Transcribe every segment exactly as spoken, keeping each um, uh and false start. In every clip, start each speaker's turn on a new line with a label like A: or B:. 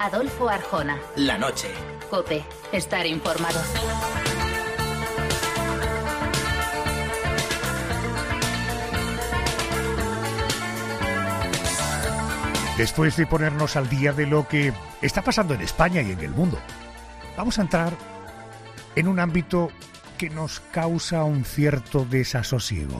A: Adolfo Arjona.
B: La noche.
A: COPE. Estar informado.
C: Después de ponernos al día de lo que está pasando en España y en el mundo, vamos a entrar en un ámbito que nos causa un cierto desasosiego.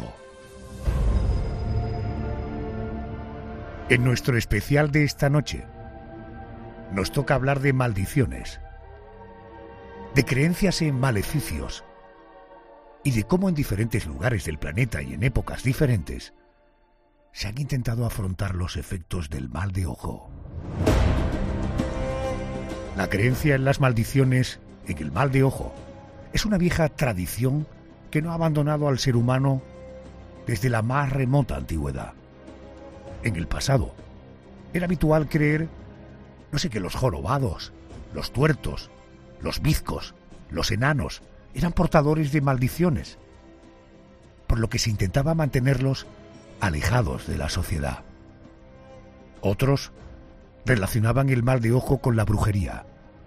C: En nuestro especial de esta noche, nos toca hablar de maldiciones, de creencias en maleficios y de cómo en diferentes lugares del planeta y en épocas diferentes se han intentado afrontar los efectos del mal de ojo. La creencia en las maldiciones, en el mal de ojo, es una vieja tradición que no ha abandonado al ser humano desde la más remota antigüedad. En el pasado, era habitual creer, no sé, que los jorobados, los tuertos, los bizcos, los enanos, eran portadores de maldiciones, por lo que se intentaba mantenerlos alejados de la sociedad. Otros relacionaban el mal de ojo con la brujería.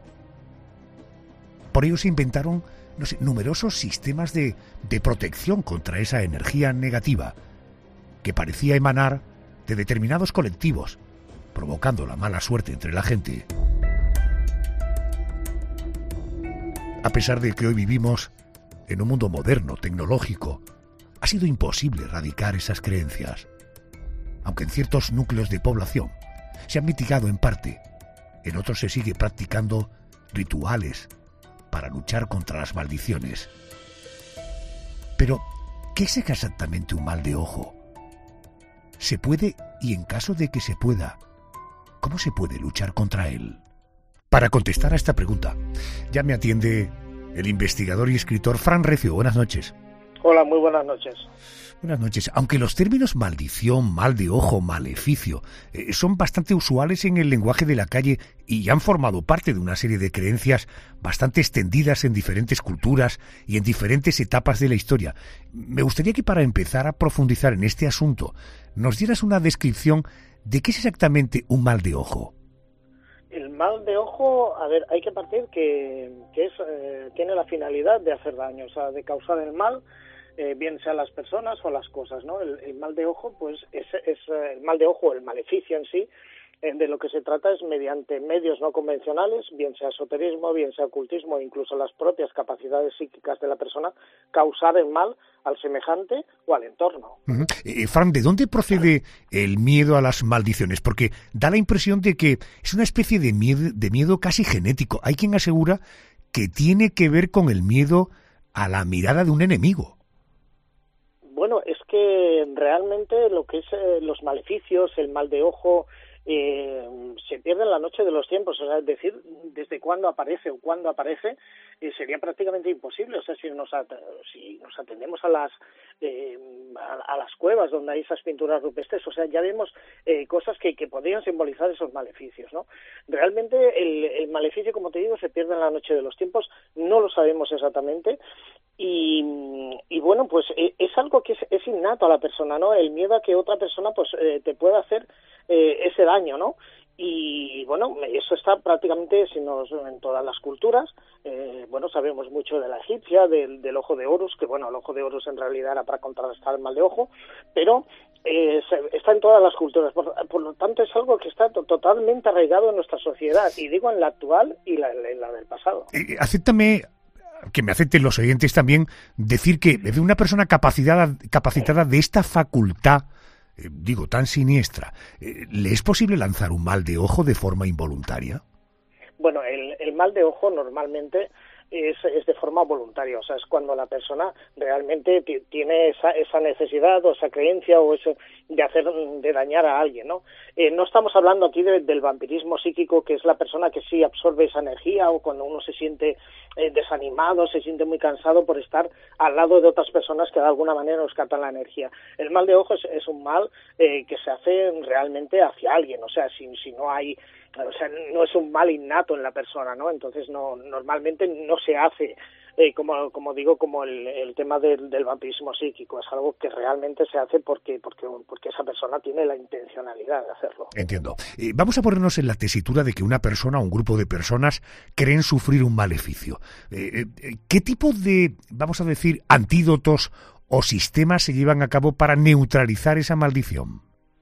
C: Por ello se inventaron, no sé, numerosos sistemas de, de protección contra esa energía negativa que parecía emanar de determinados colectivos, provocando la mala suerte entre la gente. A pesar de que hoy vivimos en un mundo moderno, tecnológico, ha sido imposible erradicar esas creencias, aunque en ciertos núcleos de población se han mitigado en parte, en otros se sigue practicando rituales para luchar contra las maldiciones. Pero, ¿qué es exactamente un mal de ojo? ¿Se puede, y en caso de que se pueda, cómo se puede luchar contra él? Para contestar a esta pregunta, ya me atiende el investigador y escritor Fran Recio. Buenas noches.
D: Hola, muy buenas noches.
C: Buenas noches. Aunque los términos maldición, mal de ojo, maleficio eh, son bastante usuales en el lenguaje de la calle y han formado parte de una serie de creencias bastante extendidas en diferentes culturas y en diferentes etapas de la historia, me gustaría que para empezar a profundizar en este asunto nos dieras una descripción de qué es exactamente un mal de ojo.
D: El mal de ojo, a ver, hay que partir que, que es, eh, tiene la finalidad de hacer daño, o sea, de causar el mal, eh, bien sea las personas o las cosas, ¿no? El, el mal de ojo, pues, es, es el mal de ojo, el maleficio en sí, eh, de lo que se trata es mediante medios no convencionales, bien sea esoterismo, bien sea ocultismo, incluso las propias capacidades psíquicas de la persona, causar el mal al semejante o al entorno.
C: Uh-huh. Eh, Fran, ¿de dónde procede el miedo a las maldiciones? Porque da la impresión de que es una especie de miedo, de miedo casi genético. Hay quien asegura que tiene que ver con el miedo a la mirada de un enemigo.
D: Bueno, es que realmente lo que es eh, los maleficios, el mal de ojo, eh, se pierde en la noche de los tiempos, o sea, es decir, desde cuándo aparece o cuándo aparece, eh, sería prácticamente imposible. O sea, si nos at- si nos atendemos a las eh, a, a las cuevas donde hay esas pinturas rupestres, o sea, ya vemos eh, cosas que, que podrían simbolizar esos maleficios, ¿no? Realmente el, el maleficio, como te digo, se pierde en la noche de los tiempos, no lo sabemos exactamente. Y, y bueno, pues eh, es algo que es, es innato a la persona, ¿no? El miedo a que otra persona pues eh, te pueda hacer eh, ese daño, ¿no? Y bueno, eso está prácticamente si nos, en todas las culturas. Eh, bueno, sabemos mucho de la egipcia, del, del ojo de Horus, que bueno, el ojo de Horus en realidad era para contrarrestar el mal de ojo, pero eh, se, está en todas las culturas. Por, por lo tanto, es algo que está to- totalmente arraigado en nuestra sociedad, y digo en la actual y la, la, la del pasado.
C: Eh, acéptame, que me acepten los oyentes también, decir que de una persona capacitada, capacitada de esta facultad, eh, digo, tan siniestra, eh, ¿le es posible lanzar un mal de ojo de forma involuntaria?
D: Bueno, el, el mal de ojo normalmente es, es de forma voluntaria, o sea, es cuando la persona realmente t- tiene esa, esa necesidad o esa creencia o eso de hacer, de dañar a alguien, ¿no? Eh, no estamos hablando aquí de, del vampirismo psíquico, que es la persona que sí absorbe esa energía, o cuando uno se siente eh, desanimado, se siente muy cansado por estar al lado de otras personas que de alguna manera nos captan la energía. El mal de ojo es, es un mal eh, que se hace realmente hacia alguien, o sea, si, si no hay, o sea, no es un mal innato en la persona, ¿no? Entonces no, normalmente no se hace eh, como, como digo, como el, el tema del, del vampirismo psíquico, es algo que realmente se hace porque, porque, porque esa persona tiene la intencionalidad de hacerlo.
C: Entiendo. Eh, vamos a ponernos en la tesitura de que una persona o un grupo de personas creen sufrir un maleficio. Eh, eh, ¿Qué tipo de, vamos a decir, antídotos o sistemas se llevan a cabo para neutralizar esa maldición?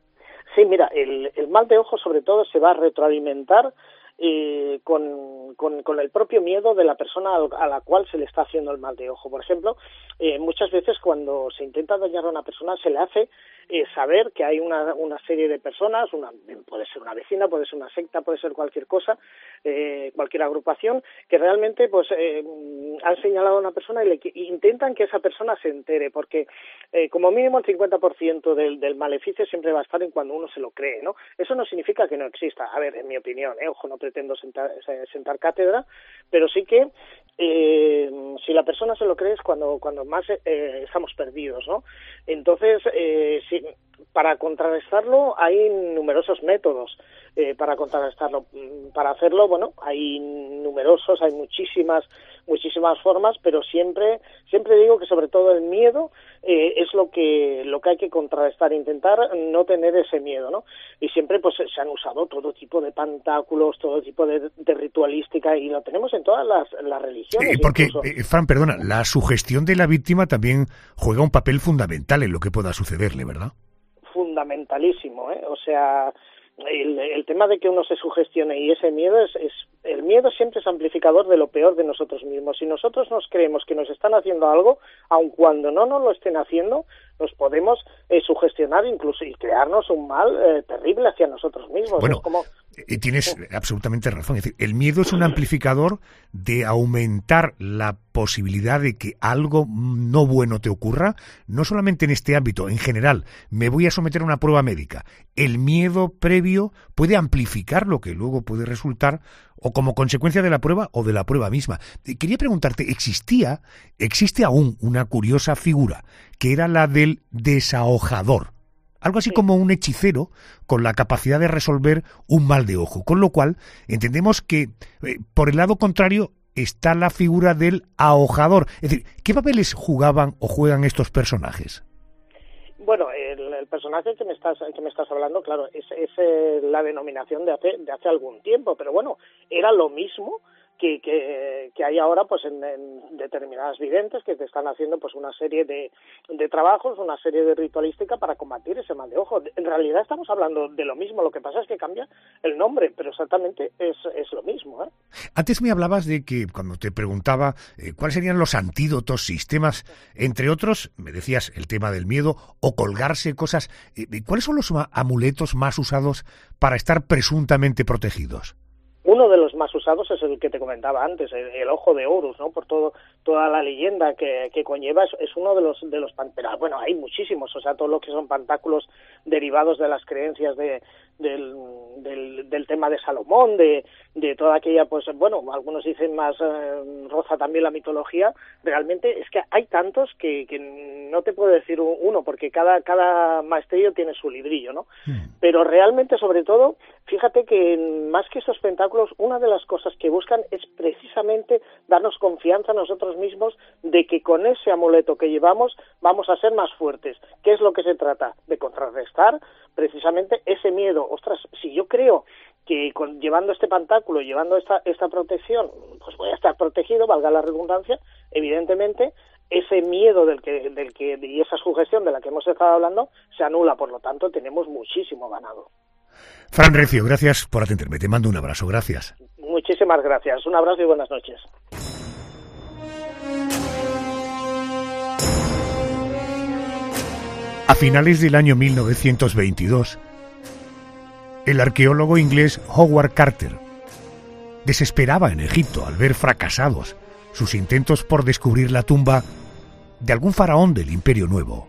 D: Sí, mira, el, el mal de ojo sobre todo se va a retroalimentar eh, con, con, con el propio miedo de la persona a la cual se le está haciendo el mal de ojo. Por ejemplo, eh, muchas veces cuando se intenta dañar a una persona se le hace eh, saber que hay una, una serie de personas, una, puede ser una vecina, puede ser una secta, puede ser cualquier cosa, eh, cualquier agrupación, que realmente pues eh, han señalado a una persona y le y intentan que esa persona se entere, porque eh, como mínimo el cincuenta por ciento del, del maleficio siempre va a estar en cuando uno se lo cree, ¿no? Eso no significa que no exista, a ver, en mi opinión, eh, ojo, no pretendo sentar, sentar cátedra, pero sí que eh, si la persona se lo cree es cuando, cuando más eh, estamos perdidos, ¿no? Entonces, eh, si, para contrarrestarlo hay numerosos métodos eh, para contrarrestarlo. Para hacerlo, bueno, hay numerosos, hay muchísimas muchísimas formas, pero siempre siempre digo que sobre todo el miedo eh, es lo que lo que hay que contrarrestar, intentar no tener ese miedo, ¿no? Y siempre pues se han usado todo tipo de pantáculos, todo tipo de, de ritualística, y lo tenemos en todas las, las religiones.
C: Eh, porque, eh, Fran, perdona, la sugestión de la víctima también juega un papel fundamental en lo que pueda sucederle, ¿verdad?
D: Fundamentalísimo, ¿eh? O sea, el, el tema de que uno se sugestione y ese miedo es, es el miedo siempre es amplificador de lo peor de nosotros mismos. Si nosotros nos creemos que nos están haciendo algo, aun cuando no nos lo estén haciendo, nos podemos eh, sugestionar incluso y crearnos un mal eh, terrible hacia nosotros mismos.
C: Bueno,
D: es como...
C: eh, tienes sí. absolutamente razón. Es decir, el miedo es un amplificador de aumentar la posibilidad de que algo no bueno te ocurra, no solamente en este ámbito, en general. Me voy a someter a una prueba médica. El miedo previo puede amplificar lo que luego puede resultar o como consecuencia de la prueba o de la prueba misma. Quería preguntarte, ¿existía, existe aún una curiosa figura que era la del desahojador? Algo así sí. como un hechicero con la capacidad de resolver un mal de ojo. Con lo cual, entendemos que eh, por el lado contrario está la figura del ahojador. Es decir, ¿qué papeles jugaban o juegan estos personajes?
D: Bueno, el, el personaje que me estás que me estás hablando, claro, es, es eh, la denominación de hace de hace algún tiempo, pero bueno, era lo mismo que que, que hay ahora pues en, en determinadas videntes que te están haciendo pues una serie de, de trabajos, una serie de ritualística para combatir ese mal de ojo. En realidad estamos hablando de lo mismo, lo que pasa es que cambia el nombre, pero exactamente es, es lo mismo, ¿eh?
C: Antes me hablabas de que cuando te preguntaba eh, cuáles serían los antídotos, sistemas, entre otros, me decías el tema del miedo o colgarse cosas. Eh, ¿Cuáles son los amuletos más usados para estar presuntamente protegidos?
D: Uno de los más usados es el que te comentaba antes, el, el ojo de Horus, ¿no? Por todo toda la leyenda que, que conlleva, es, es uno de los de los panteras. Bueno, hay muchísimos, o sea, todo lo que son pantáculos derivados de las creencias de del, del, del tema de Salomón, de, de toda aquella, pues bueno, algunos dicen más eh, roza también la mitología. Realmente es que hay tantos que, que no te puedo decir uno, porque cada cada maestrillo tiene su librillo, ¿no? Mm. Pero realmente, sobre todo, fíjate que más que esos pentáculos, una de las cosas que buscan es precisamente darnos confianza a nosotros mismos de que con ese amuleto que llevamos vamos a ser más fuertes. ¿Qué es lo que se trata? De contrarrestar precisamente ese miedo. Ostras, si yo creo que con, llevando este pantáculo, llevando esta esta protección, pues voy a estar protegido, valga la redundancia, evidentemente ese miedo del que del que y esa sugestión de la que hemos estado hablando se anula, por lo tanto tenemos muchísimo ganado.
C: Fran Recio, gracias por atenderme. Te mando un abrazo, gracias.
D: Muchísimas gracias. Un abrazo y buenas noches.
C: A finales del año mil novecientos veintidós, el arqueólogo inglés Howard Carter desesperaba en Egipto al ver fracasados sus intentos por descubrir la tumba de algún faraón del Imperio Nuevo.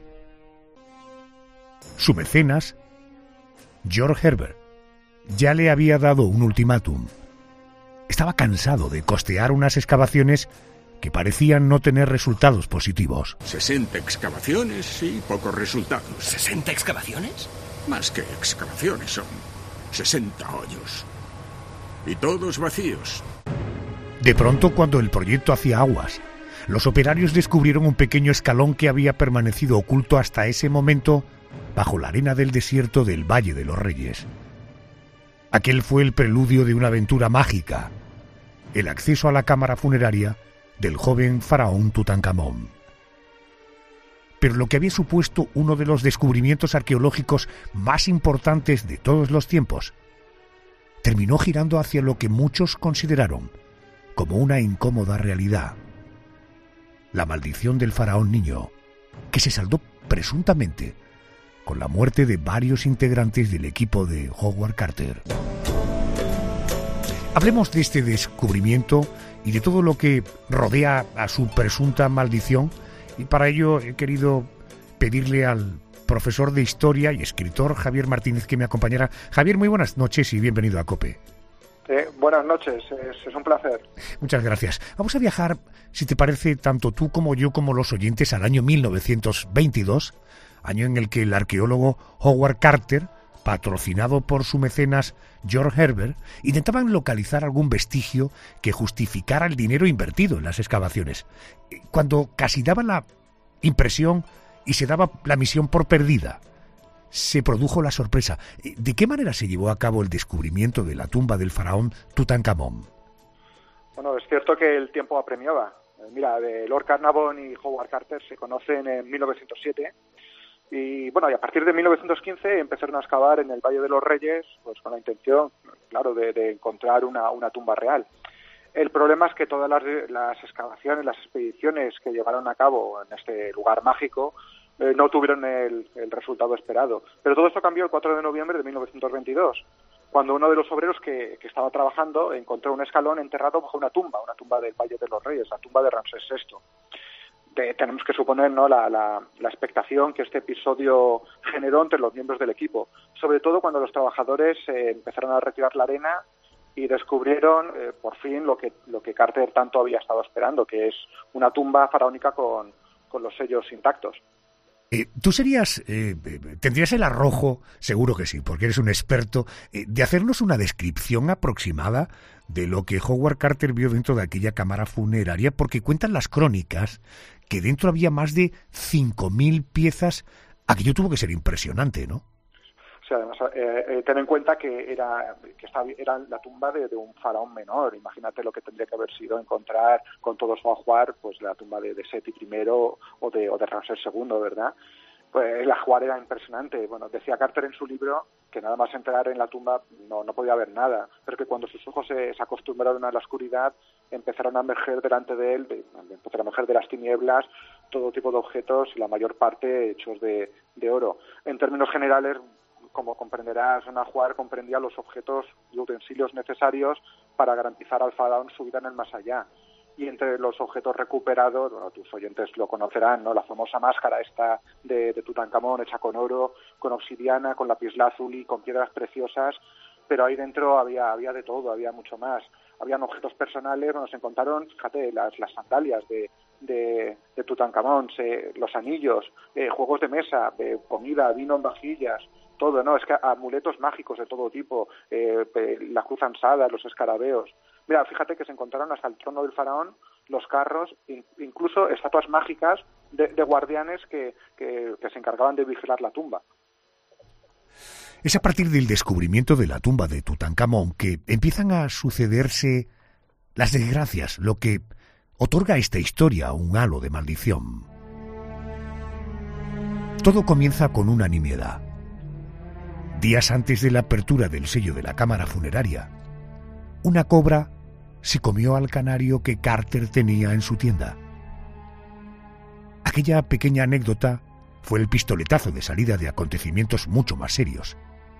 C: Su mecenas, George Herbert, ya le había dado un ultimátum. Estaba cansado de costear unas excavaciones que parecían no tener resultados positivos.
B: sesenta excavaciones y pocos resultados.
E: ¿sesenta excavaciones?
B: Más que excavaciones, son sesenta hoyos. Y todos vacíos.
C: De pronto, cuando el proyecto hacía aguas, los operarios descubrieron un pequeño escalón que había permanecido oculto hasta ese momento bajo la arena del desierto del Valle de los Reyes. Aquel fue el preludio de una aventura mágica, el acceso a la cámara funeraria del joven faraón Tutankamón. Pero lo que había supuesto uno de los descubrimientos arqueológicos más importantes de todos los tiempos terminó girando hacia lo que muchos consideraron como una incómoda realidad: la maldición del faraón niño, que se saldó presuntamente con la muerte de varios integrantes del equipo de Howard Carter. Hablemos de este descubrimiento y de todo lo que rodea a su presunta maldición, y para ello he querido pedirle al profesor de Historia y escritor Javier Martínez que me acompañara. Javier, muy buenas noches y bienvenido a COPE.
E: Eh, buenas noches, es, es un placer.
C: Muchas gracias. Vamos a viajar, si te parece, tanto tú como yo como los oyentes al año mil novecientos veintidós, año en el que el arqueólogo Howard Carter, patrocinado por su mecenas George Herbert, intentaban localizar algún vestigio que justificara el dinero invertido en las excavaciones, cuando casi daba la impresión y se daba la misión por perdida, se produjo la sorpresa. ¿De qué manera se llevó a cabo el descubrimiento de la tumba del faraón Tutankamón?
E: Bueno, es cierto que el tiempo apremiaba. Mira, de Lord Carnarvon y Howard Carter se conocen en mil novecientos siete y, bueno, y a partir de mil novecientos quince empezaron a excavar en el Valle de los Reyes, pues con la intención, claro, de, de encontrar una, una tumba real. El problema es que todas las, las excavaciones, las expediciones que llevaron a cabo en este lugar mágico eh, no tuvieron el, el resultado esperado. Pero todo esto cambió el cuatro de noviembre de mil novecientos veintidós, cuando uno de los obreros que, que estaba trabajando encontró un escalón enterrado bajo una tumba, una tumba del Valle de los Reyes, la tumba de Ramsés sexto. De, tenemos que suponer, ¿no?, la, la, la expectación que este episodio generó entre los miembros del equipo, sobre todo cuando los trabajadores eh, empezaron a retirar la arena y descubrieron eh, por fin lo que lo que Carter tanto había estado esperando, que es una tumba faraónica con, con los sellos intactos.
C: Eh, ¿Tú serías, eh, tendrías el arrojo, seguro que sí, porque eres un experto, eh, de hacernos una descripción aproximada de lo que Howard Carter vio dentro de aquella cámara funeraria? Porque cuentan las crónicas que dentro había más de cinco mil piezas. Aquello tuvo que ser impresionante, ¿no?
E: O sea, además, eh, eh, ten en cuenta que era que estaba, era la tumba de, de un faraón menor. Imagínate lo que tendría que haber sido encontrar con todo su ajuar, pues la tumba de, de Seti primero o de, o de Ramsés segundo, ¿verdad? Pues el ajuar era impresionante. Bueno, decía Carter en su libro que nada más entrar en la tumba no, no podía ver nada, pero que cuando sus ojos se, se acostumbraron a la oscuridad, empezaron a emerger delante de él, empezaron a emerger de las tinieblas todo tipo de objetos, la mayor parte hechos de, de oro. En términos generales, como comprenderás, un ajuar comprendía los objetos y utensilios necesarios para garantizar al faraón su vida en el más allá. Y entre los objetos recuperados, bueno, tus oyentes lo conocerán, ¿no?, la famosa máscara esta de, de Tutankamón, hecha con oro, con obsidiana, con lapislázuli, con piedras preciosas, pero ahí dentro había había de todo, había mucho más. Habían objetos personales, bueno, se encontraron, fíjate, las, las sandalias de, de, de Tutankamón, se, los anillos, eh, juegos de mesa, eh, comida, vino en vajillas, todo, ¿no? Es que amuletos mágicos de todo tipo, eh, la cruz ansada, los escarabeos. Mira, fíjate que se encontraron hasta el trono del faraón, los carros, incluso estatuas mágicas de, de guardianes que, que, que se encargaban de vigilar la tumba.
C: Es a partir del descubrimiento de la tumba de Tutankamón que empiezan a sucederse las desgracias, lo que otorga a esta historia un halo de maldición. Todo comienza con una nimiedad. Días antes de la apertura del sello de la cámara funeraria, una cobra se comió al canario que Carter tenía en su tienda. Aquella pequeña anécdota fue el pistoletazo de salida de acontecimientos mucho más serios.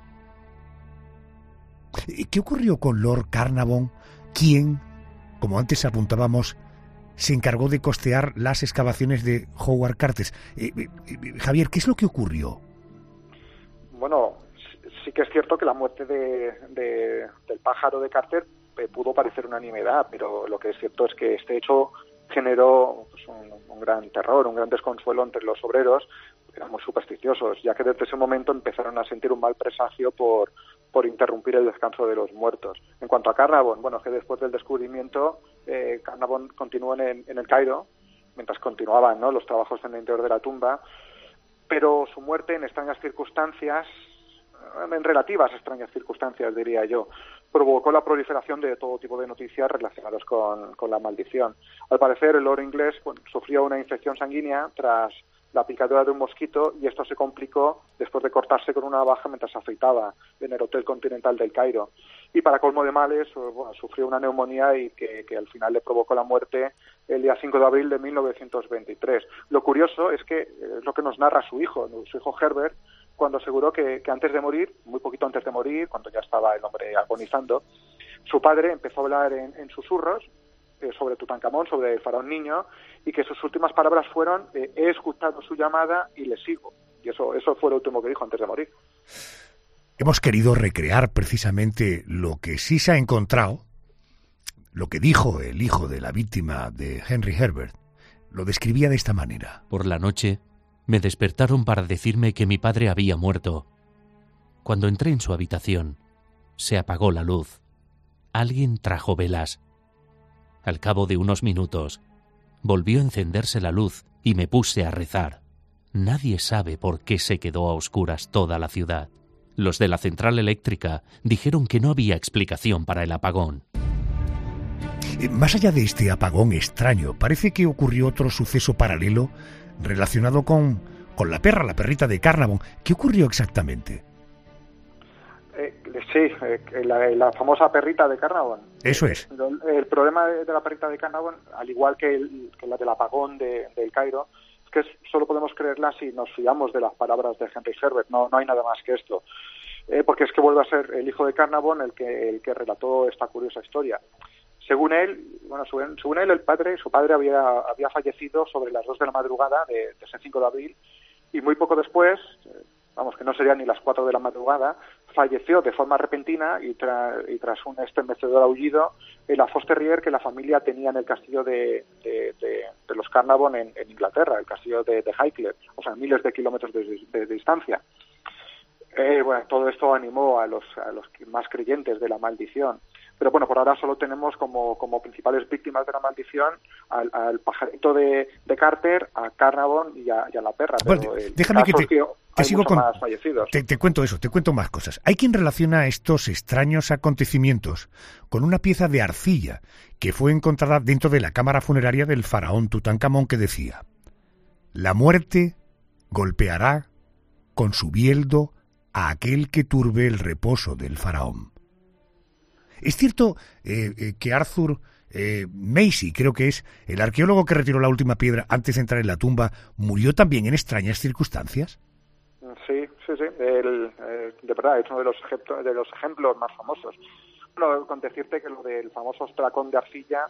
C: ¿Qué ocurrió con Lord Carnarvon, quien, como antes apuntábamos, se encargó de costear las excavaciones de Howard Carter? Eh, eh, Javier, ¿qué es lo que ocurrió?
E: Bueno, sí que es cierto que la muerte de, de, del pájaro de Carter eh, pudo parecer una nimiedad, pero lo que es cierto es que este hecho generó pues, un, un gran terror, un gran desconsuelo entre los obreros. Éramos supersticiosos, ya que desde ese momento empezaron a sentir un mal presagio por, por interrumpir el descanso de los muertos. En cuanto a Carnarvon, bueno, que después del descubrimiento, eh, Carnarvon continuó en, en el Cairo mientras continuaban, ¿no?, los trabajos en el interior de la tumba, pero su muerte en extrañas circunstancias, en relativas extrañas circunstancias, diría yo, provocó la proliferación de todo tipo de noticias relacionadas con, con la maldición. Al parecer, el lord inglés bueno, sufrió una infección sanguínea tras la picadura de un mosquito, y esto se complicó después de cortarse con una navaja mientras se afeitaba en el Hotel Continental del Cairo. Y para colmo de males, bueno, sufrió una neumonía y que, que al final le provocó la muerte el día cinco de abril de mil novecientos veintitrés. Lo curioso es que es lo que nos narra su hijo, su hijo Herbert, cuando aseguró que, que antes de morir, muy poquito antes de morir, cuando ya estaba el hombre agonizando, su padre empezó a hablar en, en susurros eh, sobre Tutankamón, sobre el faraón niño, y que sus últimas palabras fueron eh, he escuchado su llamada y le sigo. Y eso, eso fue lo último que dijo antes de morir.
C: Hemos querido recrear precisamente lo que sí se ha encontrado, lo que dijo el hijo de la víctima de Henry Herbert. Lo describía de esta manera.
F: Por la noche me despertaron para decirme que mi padre había muerto. Cuando entré en su habitación, se apagó la luz. Alguien trajo velas. Al cabo de unos minutos, volvió a encenderse la luz y me puse a rezar. Nadie sabe por qué se quedó a oscuras toda la ciudad. Los de la central eléctrica dijeron que no había explicación para el apagón.
C: Más allá de este apagón extraño, parece que ocurrió otro suceso paralelo relacionado con, con la perra, la perrita de Carnarvon. ¿Qué ocurrió exactamente?
E: Eh, sí, eh, la, la famosa perrita de Carnarvon.
C: Eso es.
E: El, el problema de, de la perrita de Carnarvon, al igual que, el, que la del apagón de, del Cairo, es que solo podemos creerla si nos fiamos de las palabras de Henry Herbert. No, no hay nada más que esto. Eh, porque es que vuelve a ser el hijo de Carnarvon el que, el que relató esta curiosa historia. Según él, bueno, según, según él, el padre, su padre había, había fallecido sobre las dos de la madrugada de, de ese cinco de abril, y muy poco después, vamos, que no serían ni las cuatro de la madrugada, falleció de forma repentina y, tra, y tras un estremecedor aullido en la Fox Terrier que la familia tenía en el castillo de, de, de, de los Carnarvon en, en Inglaterra, el castillo de, de Highclere, o sea, miles de kilómetros de, de, de distancia. Eh, bueno, todo esto animó a los, a los más creyentes de la maldición. Pero bueno, por ahora solo tenemos como, como principales víctimas de la maldición al, al pajarito de, de Carter, a Carnarvon y a, y a la perra.
C: Bueno,
E: pero el
C: déjame que te,
E: que
C: te sigo con...
E: más fallecidos.
C: Te, te cuento eso, te cuento más cosas. Hay quien relaciona estos extraños acontecimientos con una pieza de arcilla que fue encontrada dentro de la cámara funeraria del faraón Tutankamón que decía: la muerte golpeará con su bieldo a aquel que turbe el reposo del faraón. Es cierto eh, eh, que Arthur eh, Macy, creo que es el arqueólogo que retiró la última piedra antes de entrar en la tumba, murió también en extrañas circunstancias.
E: Sí, sí, sí. El, eh, de verdad, es uno de los, ejemplos, de los ejemplos más famosos. Bueno, con decirte que lo del famoso ostracón de arcilla,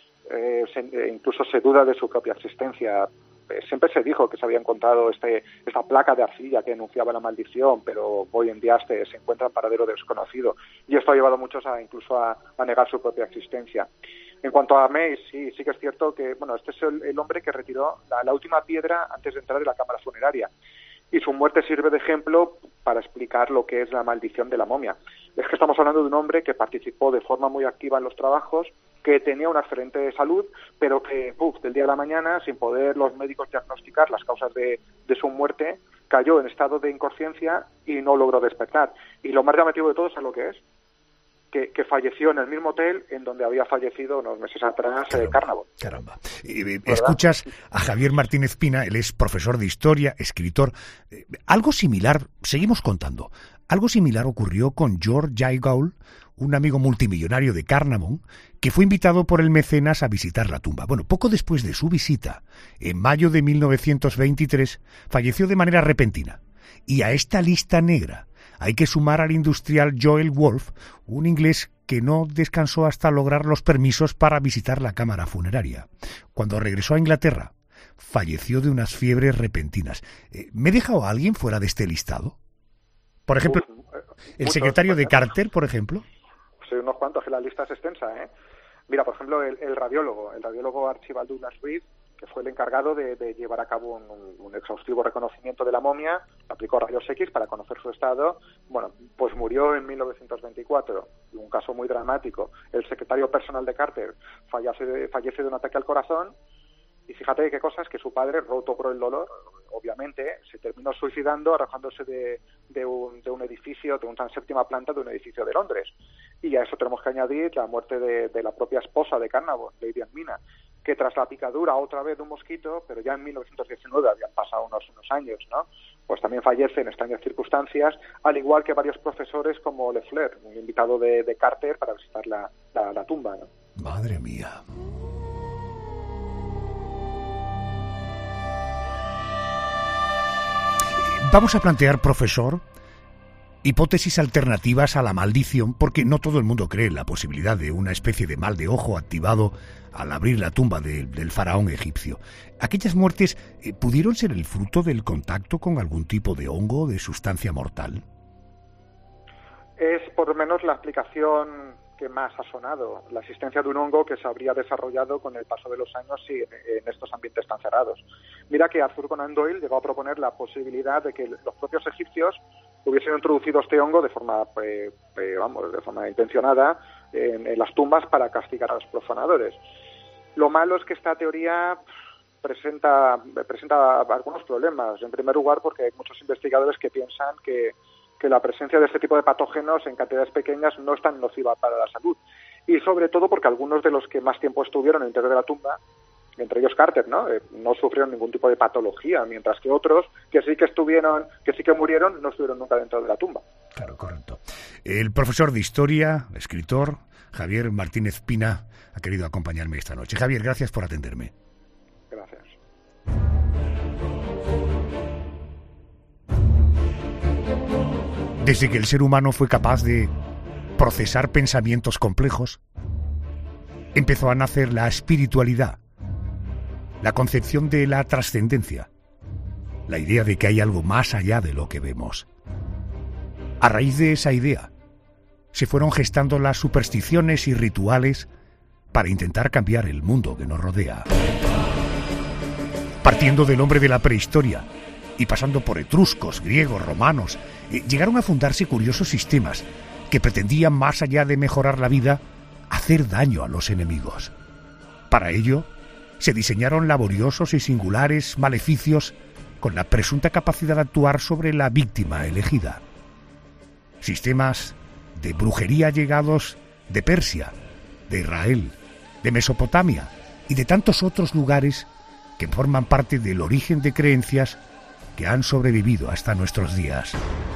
E: eh, se, eh, incluso se duda de su propia existencia. Siempre se dijo que se había encontrado este, esta placa de arcilla que enunciaba la maldición, pero hoy en día se, se encuentra en paradero desconocido. Y esto ha llevado a muchos a incluso a, a negar su propia existencia. En cuanto a Mace, sí, sí que es cierto que bueno, este es el, el hombre que retiró la, la última piedra antes de entrar en la cámara funeraria. Y su muerte sirve de ejemplo para explicar lo que es la maldición de la momia. Es que estamos hablando de un hombre que participó de forma muy activa en los trabajos, que tenía una excelente salud, pero que, uf, del día a la mañana, sin poder los médicos diagnosticar las causas de, de su muerte, cayó en estado de inconsciencia y no logró despertar. Y lo más llamativo de todo, ¿sabes lo que es? Que, que falleció en el mismo hotel en donde había fallecido unos meses atrás eh, Carnarvon.
C: Caramba. Eh, escuchas a Javier Martínez Pina, él es profesor de historia, escritor. Eh, algo similar, seguimos contando, algo similar ocurrió con George Jay Gould, un amigo multimillonario de Carnarvon, que fue invitado por el mecenas a visitar la tumba. Bueno, poco después de su visita, en mayo de mil novecientos veintitrés, falleció de manera repentina. Y a esta lista negra hay que sumar al industrial Joel Wolf, un inglés que no descansó hasta lograr los permisos para visitar la cámara funeraria. Cuando regresó a Inglaterra, falleció de unas fiebres repentinas. ¿Me he dejado a alguien fuera de este listado? Por ejemplo, el secretario de Carter, por ejemplo.
E: Sí, unos cuantos, que la lista es extensa, ¿eh? Mira, por ejemplo, el, el radiólogo, el radiólogo Archibald Douglas Reed, que fue el encargado de, de llevar a cabo un, un, un exhaustivo reconocimiento de la momia, aplicó rayos X para conocer su estado, bueno, pues murió en mil novecientos veinticuatro, un caso muy dramático. El secretario personal de Carter fallece de, fallece de un ataque al corazón, Y fíjate qué cosas, que su padre, roto por el dolor, obviamente, se terminó suicidando arrojándose de, de, un, de un edificio, de una séptima planta de un edificio de Londres. Y a eso tenemos que añadir la muerte de, de la propia esposa de Carnarvon, Lady Anmina, que tras la picadura otra vez de un mosquito, pero ya en mil novecientos diecinueve, habían pasado unos, unos años, ¿no? Pues también fallece en extrañas circunstancias, al igual que varios profesores como Le Fleur, un invitado de, de Carter para visitar la, la, la tumba, ¿no?
C: Madre mía. Vamos a plantear, profesor, hipótesis alternativas a la maldición, porque no todo el mundo cree en la posibilidad de una especie de mal de ojo activado al abrir la tumba de, del faraón egipcio. ¿Aquellas muertes eh, pudieron ser el fruto del contacto con algún tipo de hongo o de sustancia mortal?
E: Es por lo menos la explicación que más ha sonado, la existencia de un hongo que se habría desarrollado con el paso de los años y en, en estos ambientes tan cerrados. Mira que Arthur Conan Doyle llegó a proponer la posibilidad de que los propios egipcios hubiesen introducido este hongo de forma, eh, eh, vamos, de forma intencionada en, en las tumbas para castigar a los profanadores. Lo malo es que esta teoría presenta, presenta algunos problemas. En primer lugar, porque hay muchos investigadores que piensan que que la presencia de este tipo de patógenos en cantidades pequeñas no es tan nociva para la salud. Y sobre todo porque algunos de los que más tiempo estuvieron en el interior de la tumba, entre ellos Carter, ¿no? Eh, no sufrieron ningún tipo de patología, mientras que otros que sí que estuvieron, que sí que murieron, no estuvieron nunca dentro de la tumba.
C: Claro, correcto. El profesor de Historia, escritor, Javier Martínez Pina, ha querido acompañarme esta noche. Javier, gracias por atenderme.
E: Gracias.
C: Desde que el ser humano fue capaz de procesar pensamientos complejos, empezó a nacer la espiritualidad, la concepción de la trascendencia, la idea de que hay algo más allá de lo que vemos. A raíz de esa idea, se fueron gestando las supersticiones y rituales para intentar cambiar el mundo que nos rodea. Partiendo del hombre de la prehistoria, y pasando por etruscos, griegos, romanos, eh, llegaron a fundarse curiosos sistemas que pretendían, más allá de mejorar la vida, hacer daño a los enemigos. Para ello, se diseñaron laboriosos y singulares maleficios con la presunta capacidad de actuar sobre la víctima elegida. Sistemas de brujería llegados de Persia, de Israel, de Mesopotamia y de tantos otros lugares que forman parte del origen de creencias que han sobrevivido hasta nuestros días.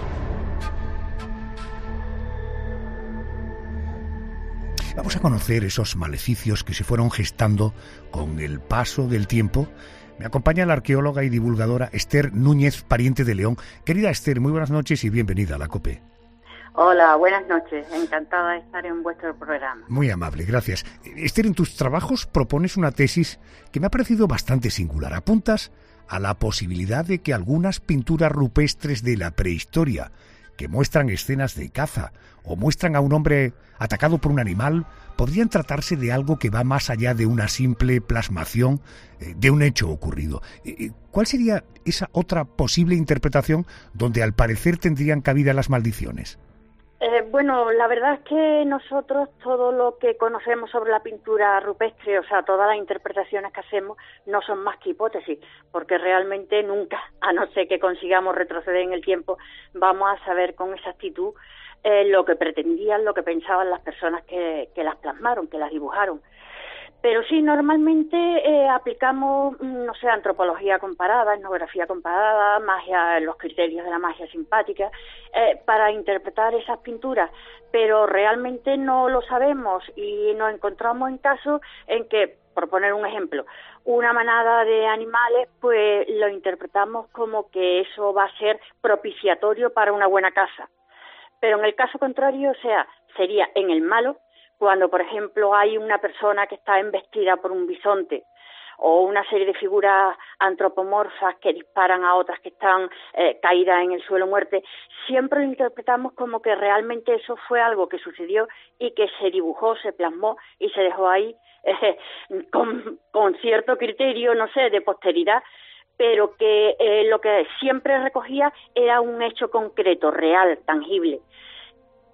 C: Vamos a conocer esos maleficios que se fueron gestando con el paso del tiempo. Me acompaña la arqueóloga y divulgadora Esther Núñez, pariente de León. Querida Esther, muy buenas noches y bienvenida a la COPE.
G: Hola, buenas noches. Encantada de estar en vuestro programa.
C: Muy amable, gracias. Esther, en tus trabajos propones una tesis que me ha parecido bastante singular. Apuntas a la posibilidad de que algunas pinturas rupestres de la prehistoria, que muestran escenas de caza o muestran a un hombre atacado por un animal, podrían tratarse de algo que va más allá de una simple plasmación eh, de un hecho ocurrido. Eh, ¿Cuál sería esa otra posible interpretación donde al parecer tendrían cabida las maldiciones?
G: Eh, bueno, la verdad es que nosotros todo lo que conocemos sobre la pintura rupestre, o sea, todas las interpretaciones que hacemos no son más que hipótesis, porque realmente nunca, a no ser que consigamos retroceder en el tiempo, vamos a saber con exactitud eh, lo que pretendían, lo que pensaban las personas que, que las plasmaron, que las dibujaron. Pero sí, normalmente eh, aplicamos, no sé, antropología comparada, etnografía comparada, magia, los criterios de la magia simpática, eh, para interpretar esas pinturas, pero realmente no lo sabemos y nos encontramos en casos en que, por poner un ejemplo, una manada de animales, pues lo interpretamos como que eso va a ser propiciatorio para una buena caza. Pero en el caso contrario, o sea, sería en el malo, cuando, por ejemplo, hay una persona que está embestida por un bisonte o una serie de figuras antropomorfas que disparan a otras que están eh, caídas en el suelo muerte, siempre lo interpretamos como que realmente eso fue algo que sucedió y que se dibujó, se plasmó y se dejó ahí eh, con, con cierto criterio, no sé, de posteridad, pero que eh, lo que siempre recogía era un hecho concreto, real, tangible.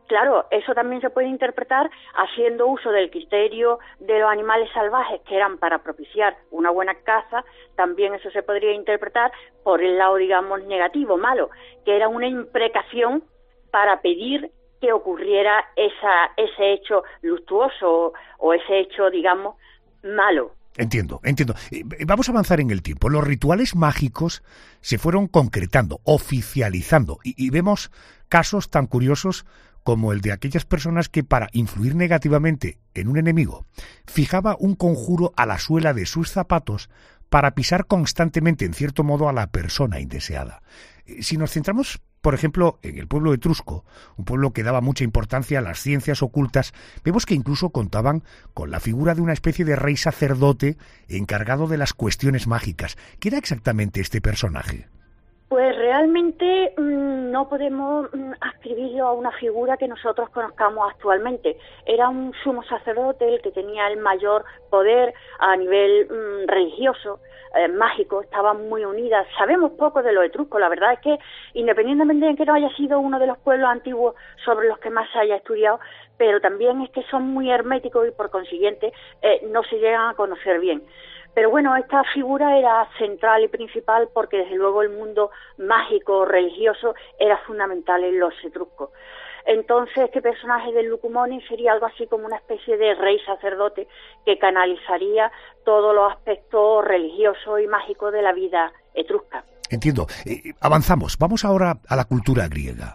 G: claro, eso también se puede interpretar haciendo uso del criterio de los animales salvajes que eran para propiciar una buena caza. También eso se podría interpretar por el lado, digamos, negativo, malo, que era una imprecación para pedir que ocurriera esa, ese hecho luctuoso o, o ese hecho, digamos, malo.
C: Entiendo, entiendo. Vamos a avanzar en el tiempo. Los rituales mágicos se fueron concretando, oficializando, y, y vemos casos tan curiosos como el de aquellas personas que, para influir negativamente en un enemigo, fijaba un conjuro a la suela de sus zapatos para pisar constantemente, en cierto modo, a la persona indeseada. Si nos centramos, por ejemplo, en el pueblo etrusco, un pueblo que daba mucha importancia a las ciencias ocultas, vemos que incluso contaban con la figura de una especie de rey sacerdote encargado de las cuestiones mágicas. ¿Qué era exactamente este personaje?
G: Pues realmente mmm, no podemos mmm, ascribirlo a una figura que nosotros conozcamos actualmente. Era un sumo sacerdote el que tenía el mayor poder a nivel mmm, religioso, eh, mágico, estaban muy unidas. Sabemos poco de los etruscos, la verdad es que independientemente de que no haya sido uno de los pueblos antiguos sobre los que más se haya estudiado, pero también es que son muy herméticos y por consiguiente eh, no se llegan a conocer bien. Pero bueno, esta figura era central y principal porque desde luego el mundo mágico, religioso, era fundamental en los etruscos. Entonces este personaje del Lucumone sería algo así como una especie de rey sacerdote que canalizaría todos los aspectos religiosos y mágicos de la vida etrusca.
C: Entiendo. Eh, avanzamos. Vamos ahora a la cultura griega.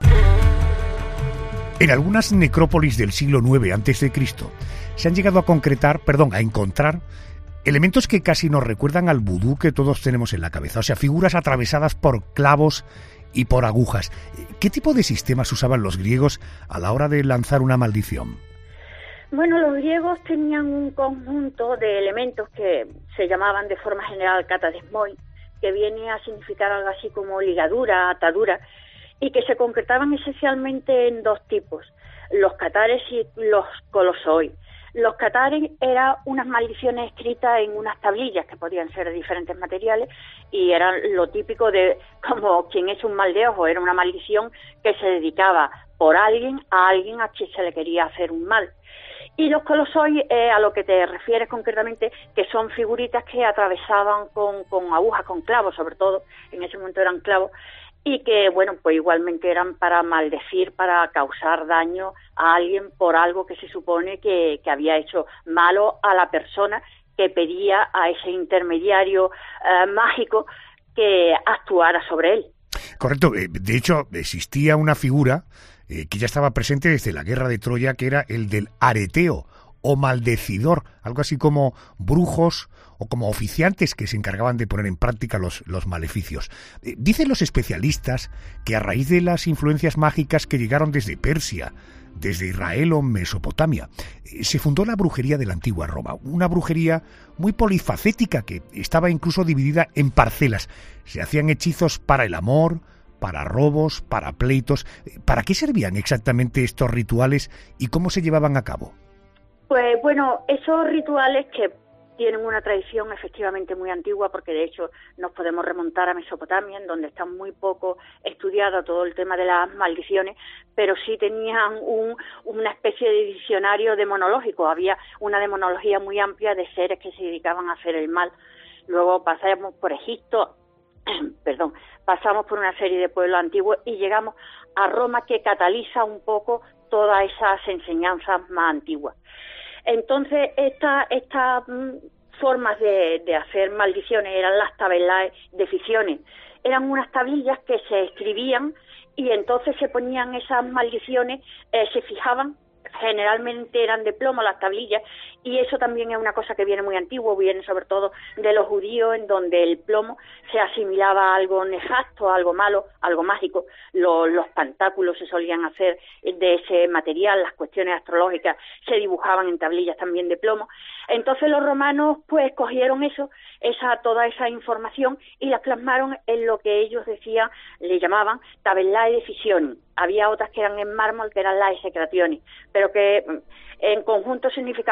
C: En algunas necrópolis del siglo nueve antes de Cristo se han llegado a concretar, perdón, a encontrar elementos que casi nos recuerdan al vudú que todos tenemos en la cabeza, o sea, figuras atravesadas por clavos y por agujas. ¿Qué tipo de sistemas usaban los griegos a la hora de lanzar una maldición?
G: Bueno, los griegos tenían un conjunto de elementos que se llamaban de forma general katadesmoi, que viene a significar algo así como ligadura, atadura, y que se concretaban esencialmente en dos tipos, los catares y los colosoi. Los catares eran unas maldiciones escritas en unas tablillas que podían ser de diferentes materiales y eran lo típico de como quien es un mal de ojo, era una maldición que se dedicaba por alguien a alguien a quien se le quería hacer un mal. Y los colosoi, eh, a lo que te refieres concretamente, que son figuritas que atravesaban con, con agujas, con clavos sobre todo, en ese momento eran clavos, y que, bueno, pues igualmente eran para maldecir, para causar daño a alguien por algo que se supone que, que había hecho malo a la persona que pedía a ese intermediario eh, mágico que actuara sobre él.
C: Correcto. De hecho, existía una figura eh, que ya estaba presente desde la guerra de Troya, que era el del areteo o maldecidor, algo así como brujos o como oficiantes que se encargaban de poner en práctica los, los maleficios. Eh, dicen los especialistas que a raíz de las influencias mágicas que llegaron desde Persia, desde Israel o Mesopotamia, eh, se fundó la brujería de la antigua Roma, una brujería muy polifacética que estaba incluso dividida en parcelas. Se hacían hechizos para el amor, para robos, para pleitos. ¿Para qué servían exactamente estos rituales y cómo se llevaban a cabo?
G: Pues bueno, esos rituales que tienen una tradición efectivamente muy antigua, porque de hecho nos podemos remontar a Mesopotamia, en donde está muy poco estudiado todo el tema de las maldiciones, pero sí tenían un, una especie de diccionario demonológico, había una demonología muy amplia de seres que se dedicaban a hacer el mal. Luego pasamos por Egipto, perdón, pasamos por una serie de pueblos antiguos y llegamos a Roma, que cataliza un poco todas esas enseñanzas más antiguas. Entonces, estas esta, formas de, de hacer maldiciones eran las tabellae deficione. Eran unas tablillas que se escribían y entonces se ponían esas maldiciones, eh, se fijaban, generalmente eran de plomo las tablillas, y eso también es una cosa que viene muy antiguo, viene sobre todo de los judíos, en donde el plomo se asimilaba a algo nefasto, a algo malo, algo mágico. Los, los pantáculos se solían hacer de ese material, las cuestiones astrológicas se dibujaban en tablillas también de plomo. Entonces los romanos pues cogieron eso, esa toda esa información y la plasmaron en lo que ellos decían, le llamaban tabellae deficioni. Había otras que eran en mármol, que eran las execraciones, pero que en conjunto significaban lo mismo.